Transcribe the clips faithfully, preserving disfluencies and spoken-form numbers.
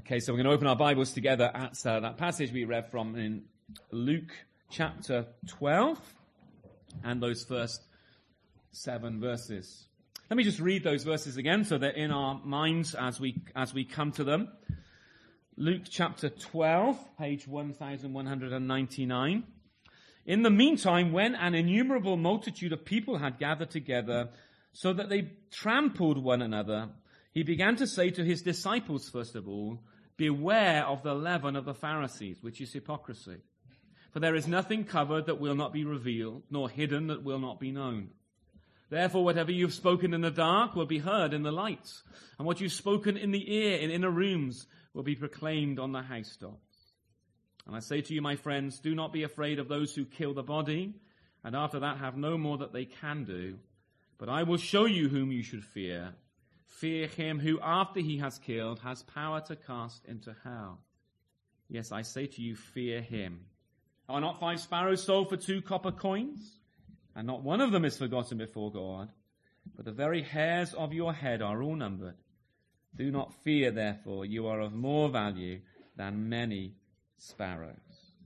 Okay, so we're going to open our Bibles together at uh, that passage we read from in Luke chapter twelve and those first seven verses. Let me just read those verses again so they're in our minds as we as we come to them. Luke chapter twelve, page one thousand one hundred ninety-nine. In the meantime, when an innumerable multitude of people had gathered together so that they trampled one another, he began to say to his disciples, first of all, beware of the leaven of the Pharisees, which is hypocrisy. For there is nothing covered that will not be revealed, nor hidden that will not be known. Therefore, whatever you've spoken in the dark will be heard in the light, and what you've spoken in the ear in inner rooms will be proclaimed on the housetops. And I say to you, my friends, do not be afraid of those who kill the body, and after that have no more that they can do. But I will show you whom you should fear. Fear him who, after he has killed, has power to cast into hell. Yes, I say to you, fear him. Are not five sparrows sold for two copper coins? And not one of them is forgotten before God. But the very hairs of your head are all numbered. Do not fear, therefore, you are of more value than many sparrows.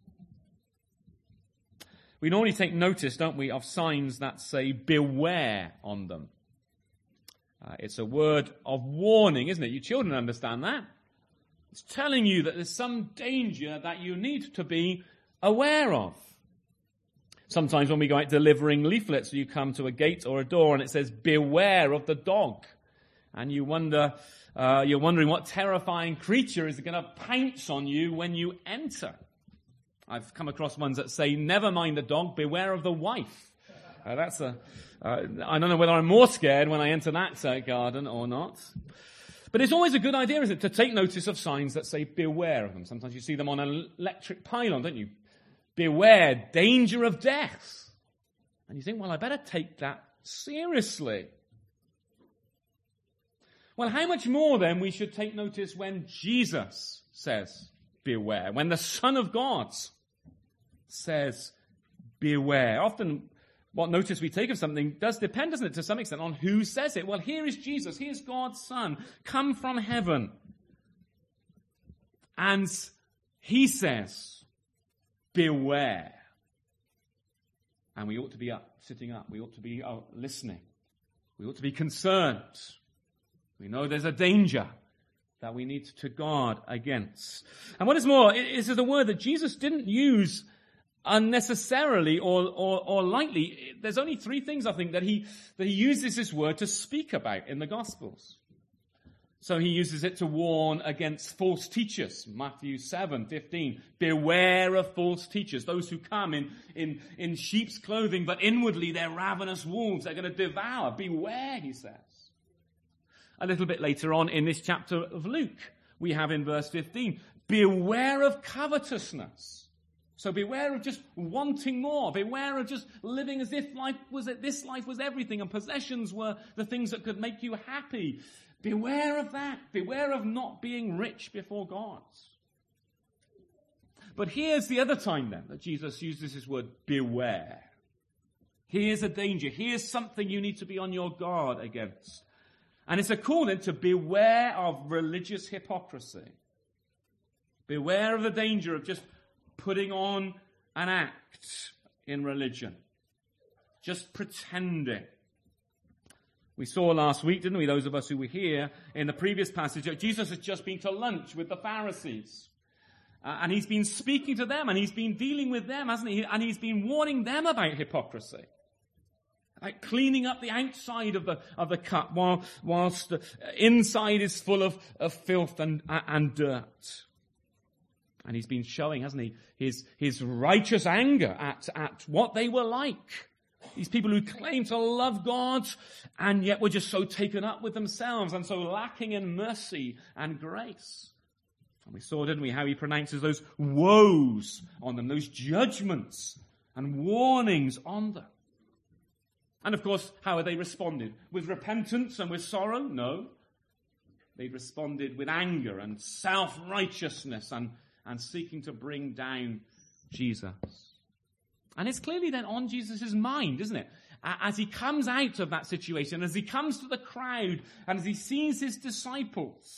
We normally take notice, don't we, of signs that say beware on them. Uh, it's a word of warning, isn't it? You children understand that. It's telling you that there's some danger that you need to be aware of. Sometimes when we go out delivering leaflets, you come to a gate or a door and it says, beware of the dog. And you wonder, uh, you're wondering what terrifying creature is going to pounce on you when you enter. I've come across ones that say, never mind the dog, beware of the wife. Uh, that's a, uh, I don't know whether I'm more scared when I enter that uh, garden or not. But it's always a good idea, isn't it, to take notice of signs that say beware of them. Sometimes you see them on an electric pylon, don't you? Beware, danger of death. And you think, well, I better take that seriously. Well, how much more then we should take notice when Jesus says beware, when the Son of God says beware. Often what notice we take of something does depend, doesn't it, to some extent on who says it. Well, here is Jesus, he is God's Son, come from heaven. And he says, beware. And we ought to be up, sitting up. We ought to be uh, listening. We ought to be concerned. We know there's a danger that we need to guard against. And what is more, this is a word that Jesus didn't use unnecessarily or, or, or lightly. There's only three things, I think, that he, that he uses this word to speak about in the Gospels. So he uses it to warn against false teachers. Matthew seven fifteen. Beware of false teachers. Those who come in, in, in sheep's clothing, but inwardly they're ravenous wolves. They're going to devour. Beware, he says. A little bit later on in this chapter of Luke, we have in verse fifteen, beware of covetousness. So beware of just wanting more. Beware of just living as if life was this life was everything and possessions were the things that could make you happy. Beware of that. Beware of not being rich before God. But here's the other time then that Jesus uses this word beware. Here's a danger. Here's something you need to be on your guard against. And it's a call then to beware of religious hypocrisy. Beware of the danger of just putting on an act in religion. Just pretending. We saw last week, didn't we, those of us who were here in the previous passage, that Jesus has just been to lunch with the Pharisees. Uh, and he's been speaking to them and he's been dealing with them, hasn't he? And he's been warning them about hypocrisy. Like cleaning up the outside of the of the cup while whilst the inside is full of, of filth and and dirt. And he's been showing, hasn't he, his his righteous anger at, at what they were like. These people who claim to love God and yet were just so taken up with themselves and so lacking in mercy and grace. And we saw, didn't we, how he pronounces those woes on them, those judgments and warnings on them. And of course, how have they responded? With repentance and with sorrow? No. They've responded with anger and self-righteousness and, and seeking to bring down Jesus. And it's clearly then on Jesus' mind, isn't it? As he comes out of that situation, as he comes to the crowd, and as he sees his disciples,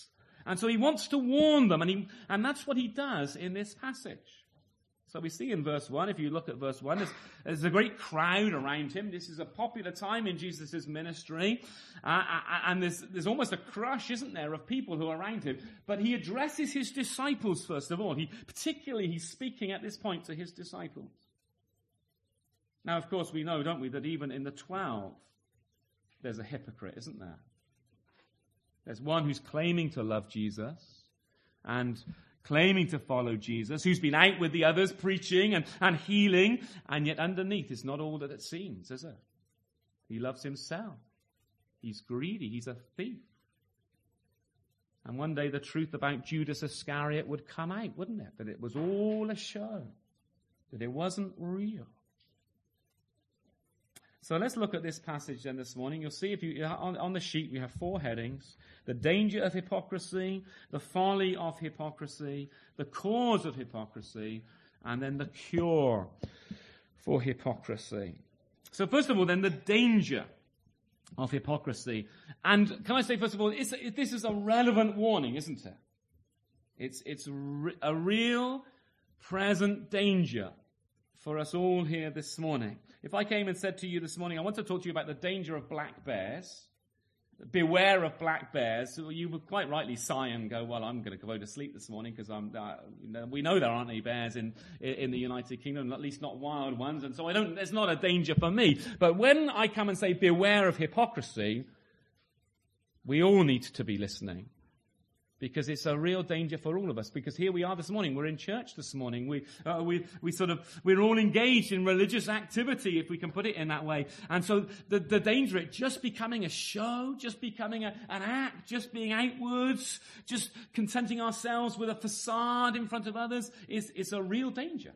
And so he wants to warn them, and, he, and that's what he does in this passage. So we see in verse one, if you look at verse one, there's, there's a great crowd around him. This is a popular time in Jesus' ministry. Uh, and there's, there's almost a crush, isn't there, of people who are around him. But he addresses his disciples first of all. He, particularly, he's speaking at this point to his disciples. Now, of course, we know, don't we, that even in the twelve, there's a hypocrite, isn't there? There's one who's claiming to love Jesus and claiming to follow Jesus, who's been out with the others preaching and, and healing, and yet underneath it's not all that it seems, is it? He loves himself. He's greedy. He's a thief. And one day the truth about Judas Iscariot would come out, wouldn't it? That it was all a show, that it wasn't real. So let's look at this passage then this morning. You'll see if you on, on the sheet we have four headings: the danger of hypocrisy, the folly of hypocrisy, the cause of hypocrisy, and then the cure for hypocrisy. So first of all, then, the danger of hypocrisy. And can I say, first of all, it's, it, this is a relevant warning, isn't it? It's, it's re- a real present danger for us all here this morning. If I came and said to you this morning, I want to talk to you about the danger of black bears, beware of black bears, you would quite rightly sigh and go, well, I'm going to go to sleep this morning because I'm, uh, we know there aren't any bears in, in the United Kingdom, at least not wild ones, and so I don't, there's not a danger for me. But when I come and say beware of hypocrisy, we all need to be listening. Because it's a real danger for all of us. Because here we are this morning. We're in church this morning. We, uh, we, we sort of, we're all engaged in religious activity, if we can put it in that way. And so the, the danger of it just becoming a show, just becoming a, an act, just being outwards, just contenting ourselves with a facade in front of others is, is a real danger.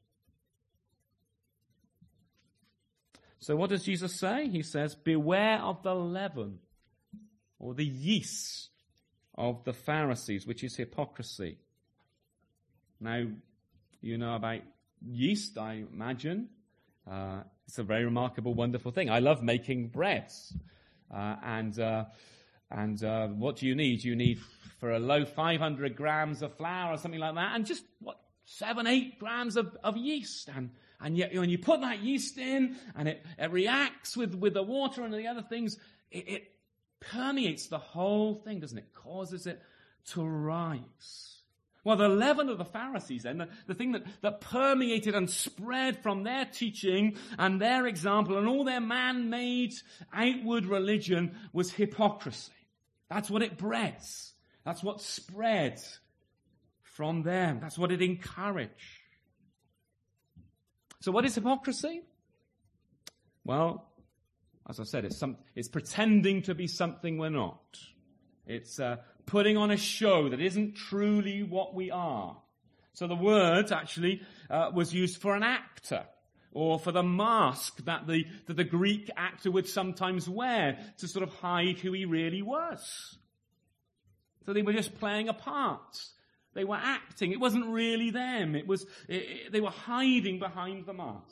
So what does Jesus say? He says, beware of the leaven, or the yeast of the Pharisees, which is hypocrisy. Now, you know about yeast, I imagine. Uh, it's a very remarkable, wonderful thing. I love making breads. Uh, and uh, and uh, what do you need? You need, for a loaf, five hundred grams of flour or something like that, and just, what, seven, eight grams of, of yeast. And and yet, when you put that yeast in, and it, it reacts with, with the water and the other things, it, it permeates the whole thing, doesn't it? Causes it to rise. Well, the leaven of the Pharisees then, the, the thing that, that permeated and spread from their teaching and their example and all their man-made outward religion was hypocrisy. That's what it bred. That's what spread from them. That's what it encouraged. So what is hypocrisy? Well, as I said, it's, some, it's pretending to be something we're not. It's uh, putting on a show that isn't truly what we are. So the word actually uh, was used for an actor, or for the mask that the, that the Greek actor would sometimes wear to sort of hide who he really was. So they were just playing a part. They were acting. It wasn't really them. It was it, it, they were hiding behind the mask.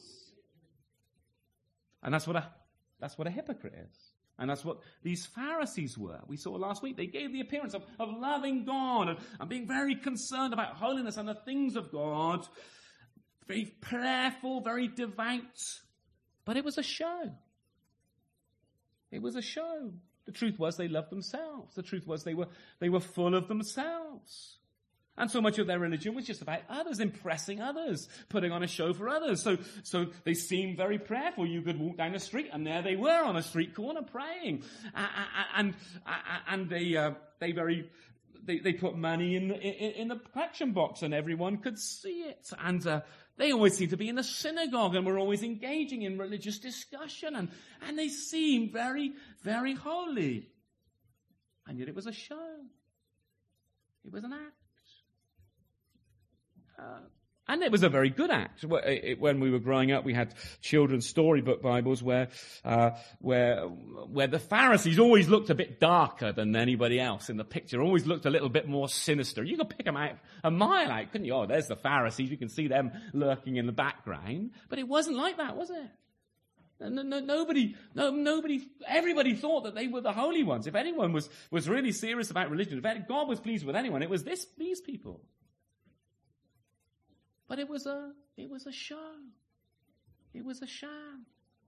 And that's what a That's what a hypocrite is. And that's what these Pharisees were. We saw last week. They gave the appearance of, of loving God and, and being very concerned about holiness and the things of God. Very prayerful, very devout. But it was a show. It was a show. The truth was they loved themselves. The truth was they were, they were full of themselves. And so much of their religion was just about others, impressing others, putting on a show for others. So, so they seemed very prayerful. You could walk down the street, and there they were on a street corner praying. And and they uh, they very they, they put money in the, in the collection box, and everyone could see it. And uh, they always seemed to be in the synagogue, and were always engaging in religious discussion. And and they seemed very very holy. And yet it was a show. It was an act. Uh, and it was a very good act. When we were growing up, we had children's storybook Bibles where, uh, where, where the Pharisees always looked a bit darker than anybody else in the picture. Always looked a little bit more sinister. You could pick them out a mile out, couldn't you? Oh, there's the Pharisees. You can see them lurking in the background. But it wasn't like that, was it? No, no, nobody, no, nobody, everybody thought that they were the holy ones. If anyone was, was really serious about religion, if God was pleased with anyone, it was this, these people. But it was a, it was a show. It was a sham.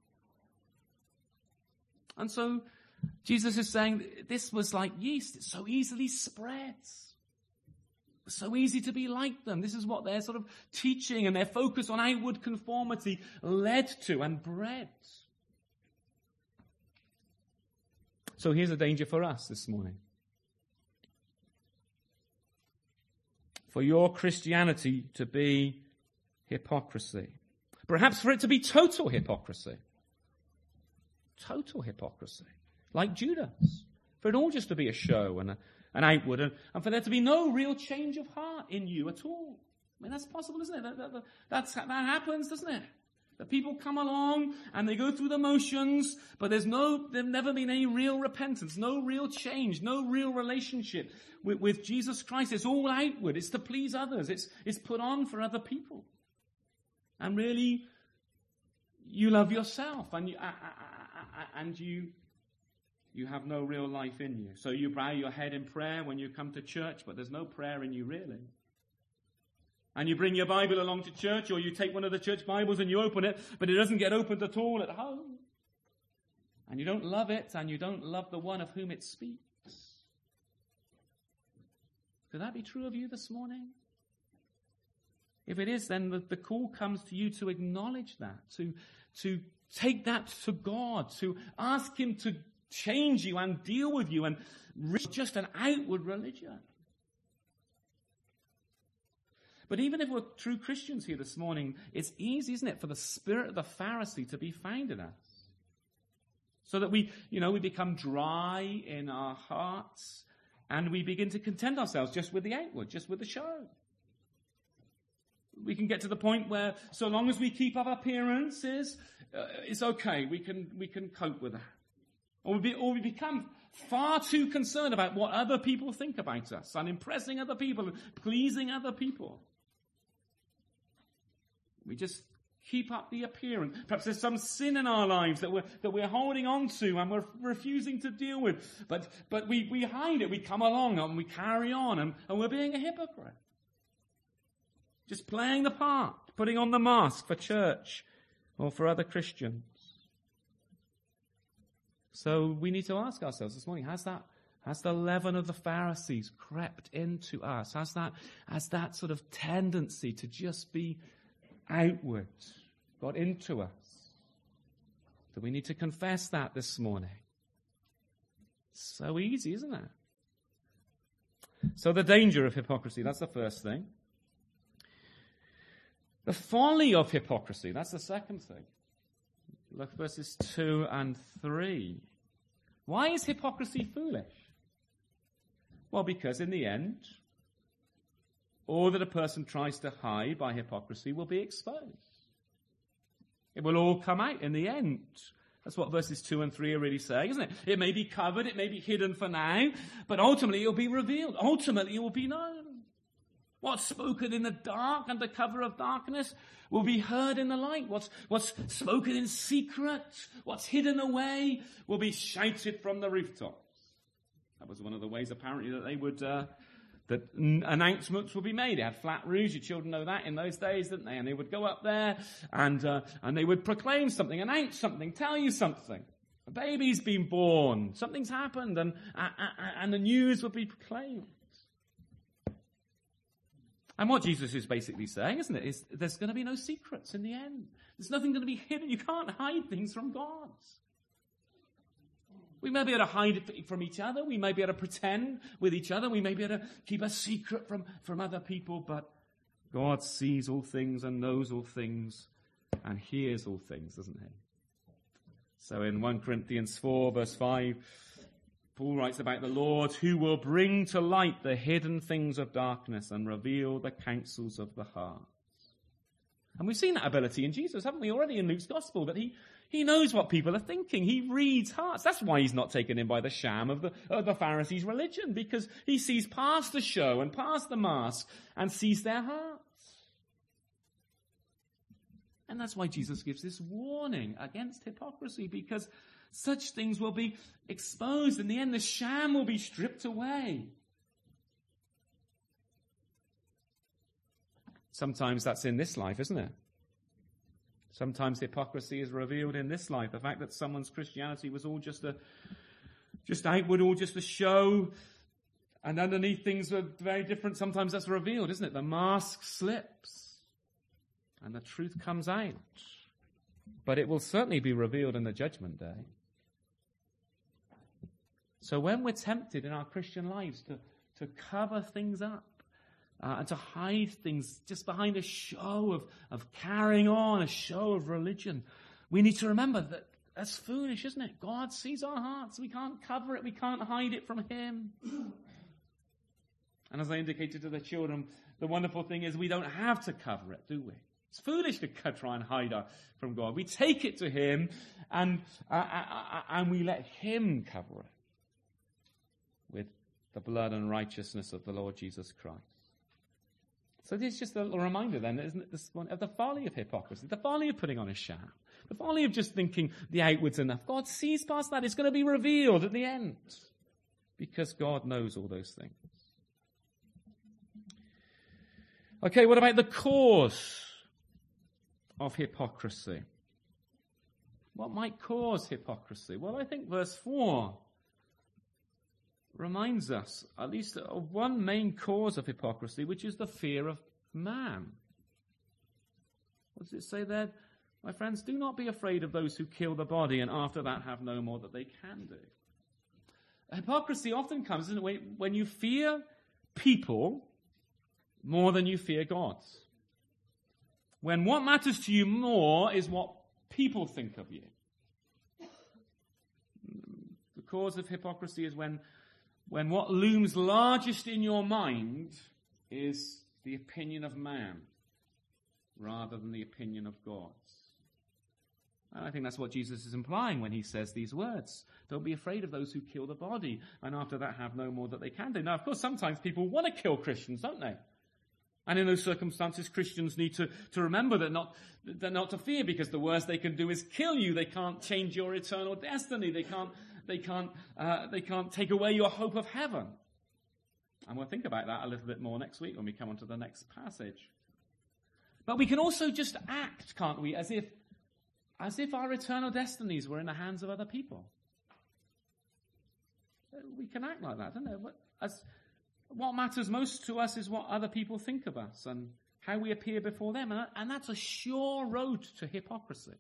And so Jesus is saying this was like yeast. It so easily spreads. So easy to be like them. This is what their sort of teaching and their focus on outward conformity led to and bred. So here's a danger for us this morning. For your Christianity to be hypocrisy. Perhaps for it to be total hypocrisy. Total hypocrisy. Like Judas. For it all just to be a show and a and outward, and, and for there to be no real change of heart in you at all. I mean, that's possible, isn't it? That, that, that, that's, that happens, doesn't it? That people come along and they go through the motions, but there's no, there's never been any real repentance, no real change, no real relationship with, with Jesus Christ. It's all outward. It's to please others. It's, it's put on for other people. And really, you love yourself, and you, and you, You have no real life in you. So you bow your head in prayer when you come to church, but there's no prayer in you really. And you bring your Bible along to church, or you take one of the church Bibles and you open it, but it doesn't get opened at all at home. And you don't love it, and you don't love the one of whom it speaks. Could that be true of you this morning? If it is, then the, the call comes to you to acknowledge that, to, to take that to God, to ask him to change you and deal with you, and reach just an outward religion. But even if we're true Christians here this morning, it's easy, isn't it, for the spirit of the Pharisee to be found in us. So that we, you know, we become dry in our hearts, and we begin to content ourselves just with the outward, just with the show. We can get to the point where, so long as we keep up appearances, uh, it's okay. We can we can cope with that. Or we, be, or we become far too concerned about what other people think about us, and impressing other people, and pleasing other people. We just keep up the appearance. Perhaps there's some sin in our lives that we're that we're holding on to and we're refusing to deal with. But but we, we hide it. We come along and we carry on, and, and we're being a hypocrite. Just playing the part, putting on the mask for church or for other Christians. So we need to ask ourselves this morning, has that, has the leaven of the Pharisees crept into us? Has that, has that sort of tendency to just be outward got into us? So we need to confess that this morning. So easy, isn't it? So the danger of hypocrisy, that's the first thing. The folly of hypocrisy, that's the second thing. Look at verses two and three. Why is hypocrisy foolish? Well, because in the end, all that a person tries to hide by hypocrisy will be exposed. It will all come out in the end. That's what verses two and three are really saying, isn't it? It may be covered, it may be hidden for now, but ultimately it will be revealed. Ultimately it will be known. What's spoken in the dark, under cover of darkness, will be heard in the light. What's, what's spoken in secret, what's hidden away, will be shouted from the rooftops. That was one of the ways, apparently, that they would, uh, that n- announcements would be made. They had flat roofs. Your children know that in those days, didn't they? And they would go up there and, uh, and they would proclaim something, announce something, tell you something. A baby's been born. Something's happened, and, uh, and the news would be proclaimed. And what Jesus is basically saying, isn't it, is there's going to be no secrets in the end. There's nothing going to be hidden. You can't hide things from God. We may be able to hide it from each other. We may be able to pretend with each other. We may be able to keep a secret from, from other people. But God sees all things and knows all things and hears all things, doesn't he? So in First Corinthians four, verse five, Paul writes about the Lord who will bring to light the hidden things of darkness and reveal the counsels of the heart. And we've seen that ability in Jesus, haven't we, already in Luke's gospel, that he, he knows what people are thinking. He reads hearts. That's why he's not taken in by the sham of the, of the Pharisees' religion, because he sees past the show and past the mask and sees their hearts. And that's why Jesus gives this warning against hypocrisy, because such things will be exposed. In the end, the sham will be stripped away. Sometimes that's in this life, isn't it? Sometimes hypocrisy is revealed in this life. The fact that someone's Christianity was all just a, just outward, all just a show, and underneath things were very different. Sometimes that's revealed, isn't it? The mask slips, and the truth comes out. But it will certainly be revealed in the judgment day. So when we're tempted in our Christian lives to, to cover things up, Uh, and to hide things just behind a show of, of carrying on, a show of religion, we need to remember that that's foolish, isn't it? God sees our hearts. We can't cover it. We can't hide it from him. And as I indicated to the children, the wonderful thing is we don't have to cover it, do we? It's foolish to try and hide it from God. We take it to him and, uh, uh, and we let him cover it with the blood and righteousness of the Lord Jesus Christ. So this is just a little reminder then, isn't it, this one, of the folly of hypocrisy, the folly of putting on a sham, the folly of just thinking the outward's enough. God sees past that. It's going to be revealed at the end because God knows all those things. Okay, what about the cause of hypocrisy? What might cause hypocrisy? Well, I think verse four reminds us, at least, of one main cause of hypocrisy, which is the fear of man. What does it say there? My friends, do not be afraid of those who kill the body and after that have no more that they can do. Hypocrisy often comes isn't it, when you fear people more than you fear God. When what matters to you more is what people think of you. The cause of hypocrisy is when When what looms largest in your mind is the opinion of man rather than the opinion of God. And I think that's what Jesus is implying when he says these words. Don't be afraid of those who kill the body and after that have no more that they can do. Now, of course, sometimes people want to kill Christians, don't they? And in those circumstances, Christians need to, to remember that not, that not to fear, because the worst they can do is kill you. They can't change your eternal destiny. They can't They can't, uh, they can't take away your hope of heaven. And we'll think about that a little bit more next week when we come on to the next passage. But we can also just act, can't we, as if, as if our eternal destinies were in the hands of other people. We can act like that, don't we? As, what matters most to us is what other people think of us and how we appear before them. And, and that's a sure road to hypocrisy.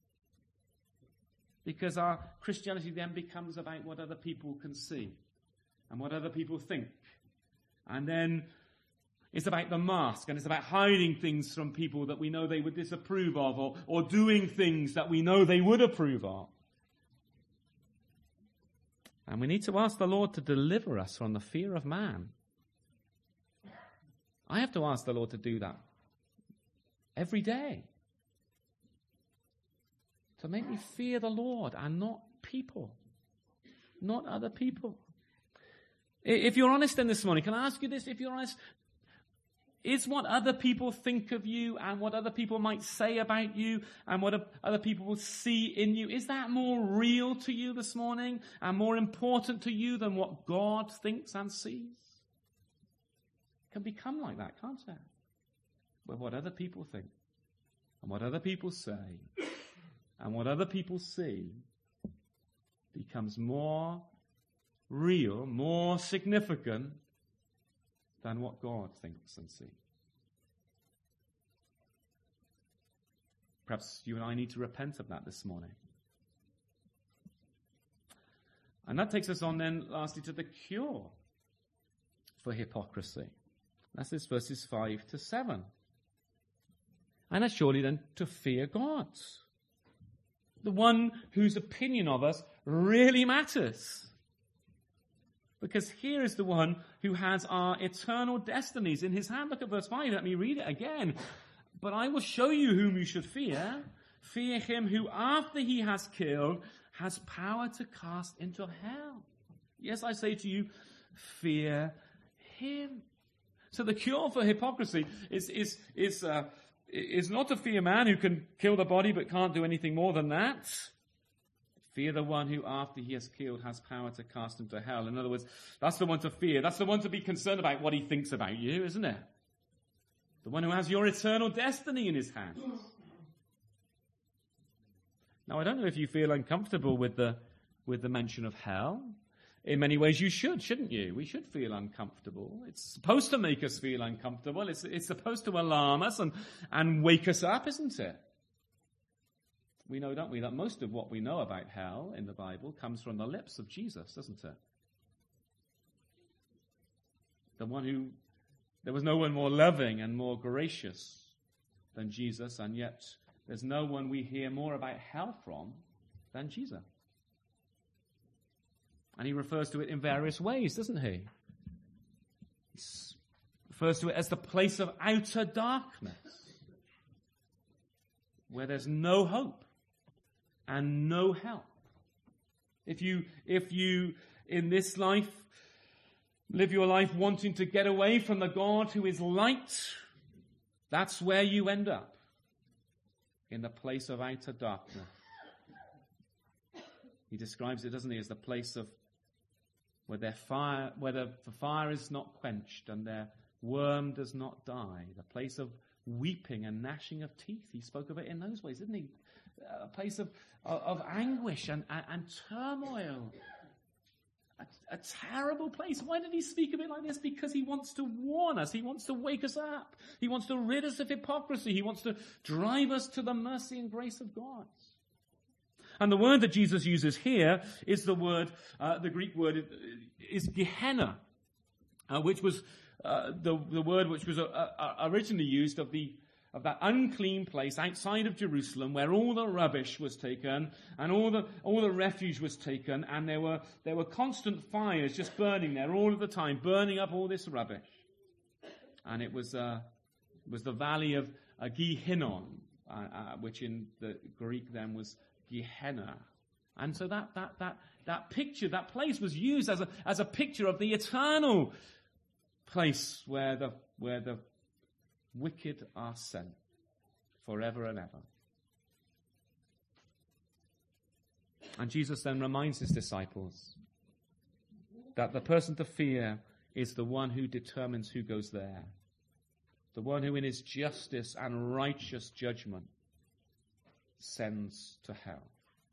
Because our Christianity then becomes about what other people can see and what other people think. And then it's about the mask, and it's about hiding things from people that we know they would disapprove of, or, or doing things that we know they would approve of. And we need to ask the Lord to deliver us from the fear of man. I have to ask the Lord to do that every day. To make me fear the Lord and not people. Not other people. If you're honest in this morning, can I ask you this? If you're honest, is what other people think of you and what other people might say about you and what other people will see in you, is that more real to you this morning and more important to you than what God thinks and sees? It can become like that, can't it? Where what other people think and what other people say and what other people see becomes more real, more significant than what God thinks and sees. Perhaps you and I need to repent of that this morning. And that takes us on then, lastly, to the cure for hypocrisy. That's this verses five to seven. And that's surely then to fear God. The one whose opinion of us really matters. Because here is the one who has our eternal destinies in his hand. Look at verse five. Let me read it again. But I will show you whom you should fear. Fear him who, after he has killed, has power to cast into hell. Yes, I say to you, fear him. So the cure for hypocrisy is is is uh, is not to fear man who can kill the body but can't do anything more than that. Fear the one who, after he has killed, has power to cast into hell. In other words, that's the one to fear. That's the one to be concerned about what he thinks about you, isn't it? The one who has your eternal destiny in his hands. Now, I don't know if you feel uncomfortable with the with the mention of hell. In many ways, you should, shouldn't you? We should feel uncomfortable. It's supposed to make us feel uncomfortable. It's, it's supposed to alarm us and, and wake us up, isn't it? We know, don't we, that most of what we know about hell in the Bible comes from the lips of Jesus, doesn't it? The one who, there was no one more loving and more gracious than Jesus, and yet there's no one we hear more about hell from than Jesus. And he refers to it in various ways, doesn't he? He refers to it as the place of outer darkness, where there's no hope and no help. If you, if you, in this life, live your life wanting to get away from the God who is light, that's where you end up, in the place of outer darkness. He describes it, doesn't he, as the place of where their fire, where the, the fire is not quenched and their worm does not die, the place of weeping and gnashing of teeth. He spoke of it in those ways, didn't he? A place of, of, of anguish and, and, and turmoil. A, a terrible place. Why did he speak of it like this? Because he wants to warn us. He wants to wake us up. He wants to rid us of hypocrisy. He wants to drive us to the mercy and grace of God. And the word that Jesus uses here is the word, uh, the Greek word is Gehenna, uh, which was uh, the, the word which was uh, uh, originally used of the of that unclean place outside of Jerusalem where all the rubbish was taken and all the all the refuge was taken, and there were there were constant fires just burning there all of the time, burning up all this rubbish. And it was uh, it was the valley of uh, Gehinnom, uh, uh, which in the Greek then was Gehenna. And so that that that that picture, that place was used as a as a picture of the eternal place where the where the wicked are sent forever and ever. And Jesus then reminds his disciples that the person to fear is the one who determines who goes there. The one who in his justice and righteous judgment sends to hell.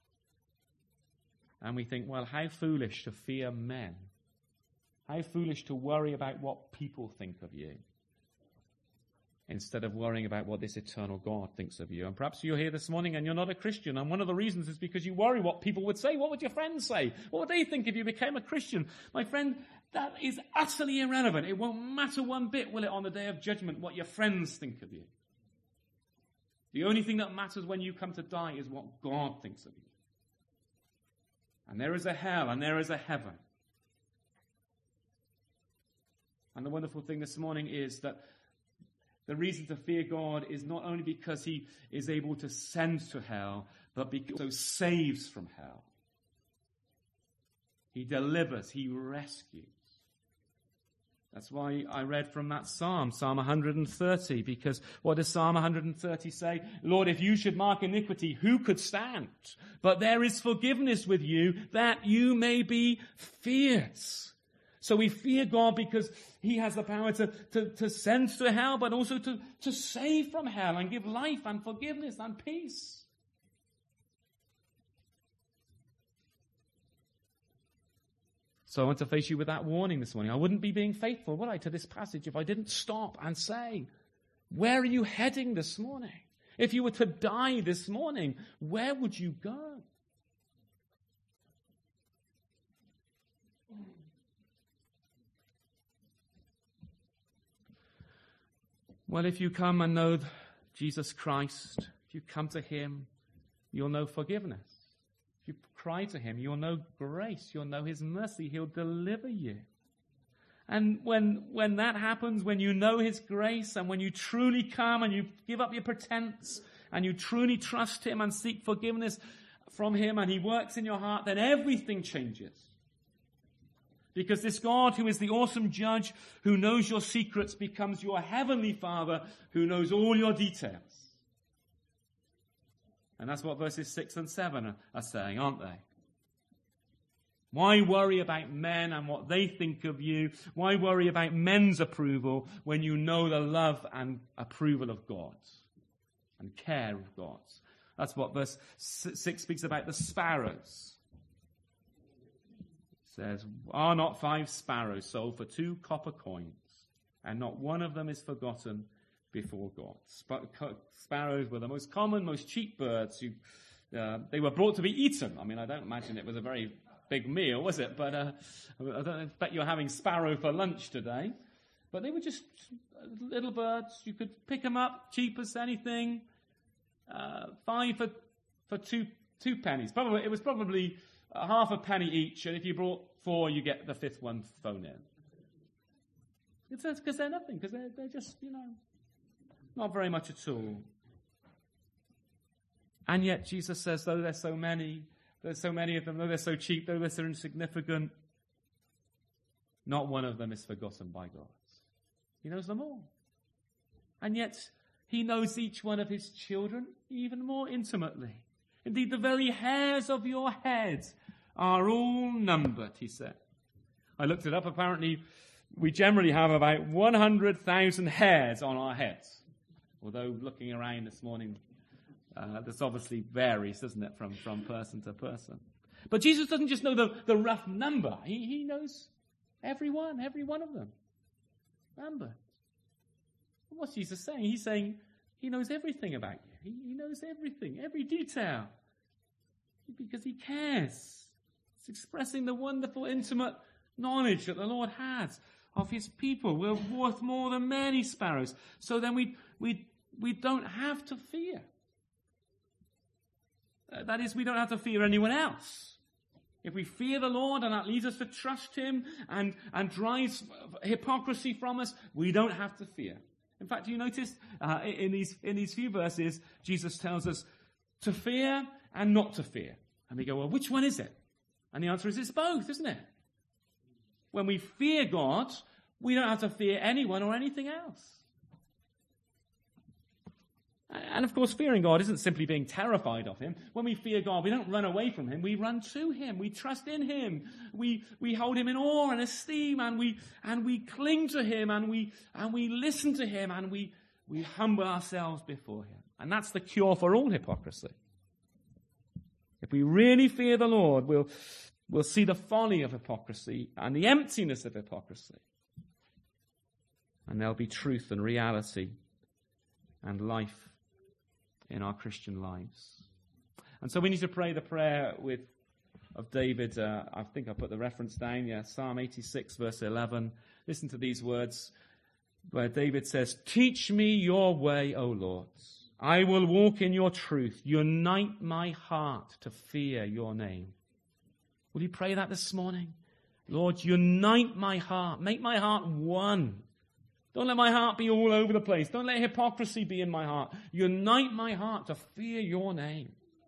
And we think, well, how foolish to fear men. How foolish to worry about what people think of you, instead of worrying about what this eternal God thinks of you. And perhaps you're here this morning and you're not a Christian, and one of the reasons is because you worry what people would say. What would your friends say? What would they think if you became a Christian? My friend, that is utterly irrelevant. It won't matter one bit, will it, on the day of judgment, what your friends think of you. The only thing that matters when you come to die is what God thinks of you. And there is a hell and there is a heaven. And the wonderful thing this morning is that the reason to fear God is not only because he is able to send to hell, but because he also saves from hell. He delivers, he rescues. That's why I read from that psalm, Psalm one hundred thirty, because what does Psalm one hundred thirty say? Lord, if you should mark iniquity, who could stand? But there is forgiveness with you, that you may be feared. So we fear God because he has the power to, to, to send to hell, but also to, to save from hell and give life and forgiveness and peace. So I want to face you with that warning this morning. I wouldn't be being faithful, would I, to this passage if I didn't stop and say, where are you heading this morning? If you were to die this morning, where would you go? Well, if you come and know Jesus Christ, if you come to him, you'll know forgiveness. If you cry to him, you'll know grace. You'll know his mercy. He'll deliver you. And when, when that happens, when you know his grace and when you truly come and you give up your pretense and you truly trust him and seek forgiveness from him and he works in your heart, then everything changes. Because this God who is the awesome judge, who knows your secrets, becomes your heavenly Father who knows all your details. And that's what verses six and seven are, are saying, aren't they? Why worry about men and what they think of you? Why worry about men's approval when you know the love and approval of God and care of God? That's what verse six speaks about, the sparrows. It says, are not five sparrows sold for two copper coins, and not one of them is forgotten before God? Sp- sparrows were the most common, most cheap birds. Who, uh, they were brought to be eaten. I mean, I don't imagine it was a very big meal, was it? But uh, I don't expect you're having sparrow for lunch today. But they were just little birds. You could pick them up, cheap as anything. Uh, five for for two two pennies. Probably it was probably uh, half a penny each. And if you brought four, you get the fifth one thrown in. It's because they're nothing. Because they're they're just you know not very much at all. And yet Jesus says, though there's so many. There's so many of them, though they're so cheap, though they're so insignificant, not one of them is forgotten by God. He knows them all. And yet, he knows each one of his children even more intimately. Indeed, the very hairs of your head are all numbered, he said. I looked it up. Apparently, we generally have about one hundred thousand hairs on our heads. Although, looking around this morning, Uh, this obviously varies, doesn't it, from, from person to person. But Jesus doesn't just know the, the rough number. He, he knows every one, every one of them. Numbered. What's Jesus saying? He's saying he knows everything about you. He, he knows everything, every detail. Because he cares. It's expressing the wonderful, intimate knowledge that the Lord has of his people. We're worth more than many sparrows. So then we, we, we don't have to fear. That is, we don't have to fear anyone else. If we fear the Lord and that leads us to trust him and, and drives hypocrisy from us, we don't have to fear. In fact, you notice uh, in these in these few verses, Jesus tells us to fear and not to fear. And we go, well, which one is it? And the answer is it's both, isn't it? When we fear God, we don't have to fear anyone or anything else. And of course, fearing God isn't simply being terrified of him. When we fear God, we don't run away from him. We run to him. We trust in him. We we hold him in awe and esteem, and we and we cling to him, and we and we listen to him, and we we humble ourselves before him. And that's the cure for all hypocrisy. If we really fear the Lord, we'll we'll see the folly of hypocrisy and the emptiness of hypocrisy. And there'll be truth and reality and life in our Christian lives. And so we need to pray the prayer with of David. Uh, I think I put the reference down. Yeah, Psalm eighty-six, verse eleven. Listen to these words where David says, "Teach me your way, O Lord. I will walk in your truth. Unite my heart to fear your name." Will you pray that this morning? Lord, unite my heart. Make my heart one. Don't let my heart be all over the place. Don't let hypocrisy be in my heart. Unite my heart to fear your name.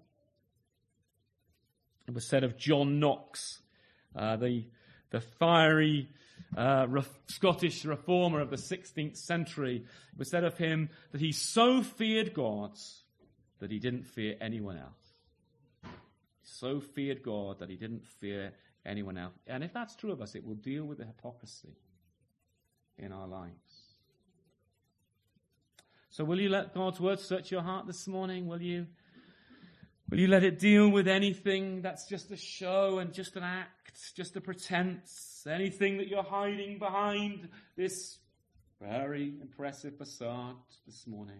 It was said of John Knox, uh, the, the fiery uh, re- Scottish reformer of the sixteenth century. It was said of him that he so feared God that he didn't fear anyone else. He so feared God that he didn't fear anyone else. And if that's true of us, it will deal with the hypocrisy in our lives. So will you let God's word search your heart this morning? Will you? Will you let it deal with anything that's just a show and just an act, just a pretense, anything that you're hiding behind this very impressive facade this morning?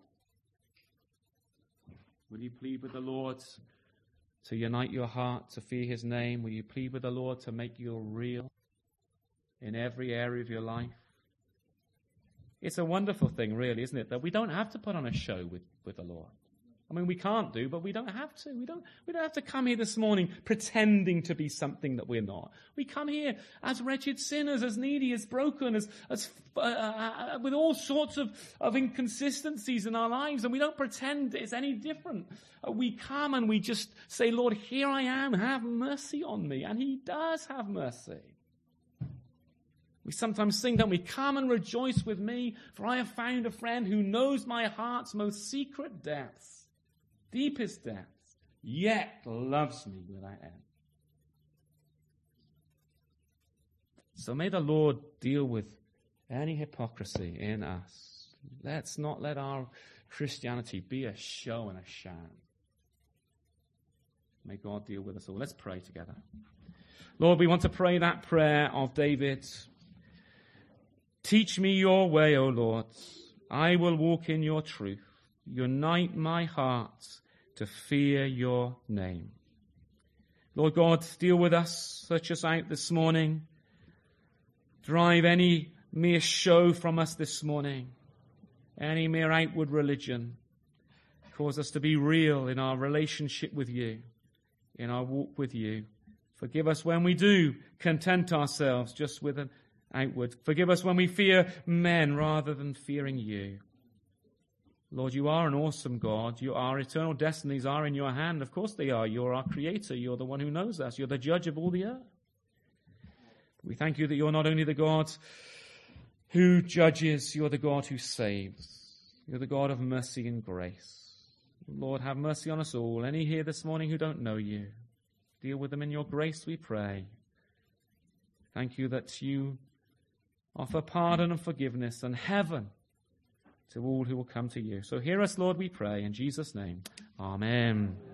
Will you plead with the Lord to unite your heart, to fear his name? Will you plead with the Lord to make you real in every area of your life? It's a wonderful thing, really, isn't it, that we don't have to put on a show with, with the Lord. I mean, we can't do, but we don't have to. We don't, we don't have to come here this morning pretending to be something that we're not. We come here as wretched sinners, as needy, as broken, as, as uh, uh, with all sorts of, of inconsistencies in our lives, and we don't pretend it's any different. Uh, we come and we just say, Lord, here I am, have mercy on me. And he does have mercy. We sometimes sing, don't we? Come and rejoice with me, for I have found a friend who knows my heart's most secret depths, deepest depths, yet loves me without end. So may the Lord deal with any hypocrisy in us. Let's not let our Christianity be a show and a sham. May God deal with us all. Let's pray together. Lord, we want to pray that prayer of David. Teach me your way, O Lord. I will walk in your truth. Unite my heart to fear your name. Lord God, deal with us. Search us out this morning. Drive any mere show from us this morning. Any mere outward religion. Cause us to be real in our relationship with you, in our walk with you. Forgive us when we do content ourselves just with an outward. Forgive us when we fear men rather than fearing you. Lord, you are an awesome God. You, our eternal destinies are in your hand. Of course they are. You're our creator. You're the one who knows us. You're the judge of all the earth. We thank you that you're not only the God who judges, you're the God who saves. You're the God of mercy and grace. Lord, have mercy on us all. Any here this morning who don't know you, deal with them in your grace, we pray. Thank you that you offer pardon and forgiveness and heaven to all who will come to you. So hear us, Lord, we pray. In Jesus' name, amen.